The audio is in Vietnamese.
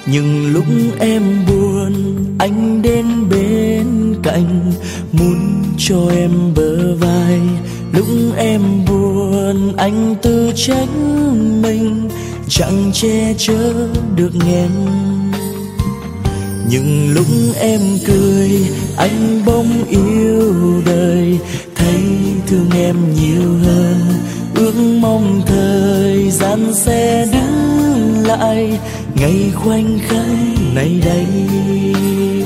Nhưng lúc em buồn anh đến bên cạnh, muốn cho em bờ vai. Lúc em buồn anh tự trách mình, chẳng che chở được em. Nhưng lúc em cười anh bỗng yêu đời, thấy thương em nhiều hơn. Ước mong thời gian sẽ đứng lại ngày khoảnh khắc này đây.